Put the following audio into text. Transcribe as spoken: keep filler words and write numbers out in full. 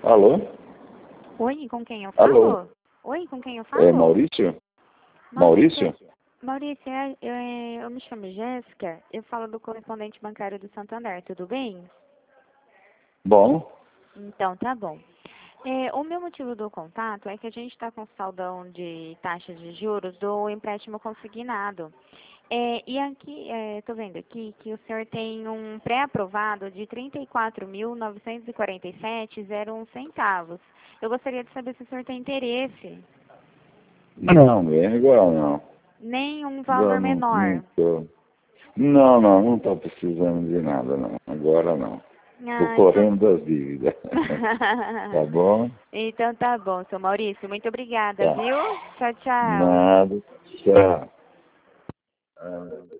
Alô? Oi, com quem eu Alô? falo? Oi, com quem eu falo? É Maurício? Maurício? Maurício, é- eu, é- eu me chamo Jéssica, eu falo do correspondente bancário do Santander, tudo bem? Bom, Então, tá bom. É, o meu motivo do contato é que a gente está com saldão de taxas de juros do empréstimo consignado. É, e aqui, estou vendo aqui que o senhor tem um pré-aprovado de trinta e quatro mil novecentos e quarenta e sete vírgula zero um centavos. Eu gostaria de saber se o senhor tem interesse. não, é igual não. Nem um Eu valor não, não menor. tô. Não, não, não estou precisando de nada, não. Agora não. Estou Ah, então... correndo das dívidas. Tá bom? Então tá bom, seu Maurício. Muito obrigada, Tá. viu? Tchau, tchau. Nada. Tchau. Ah,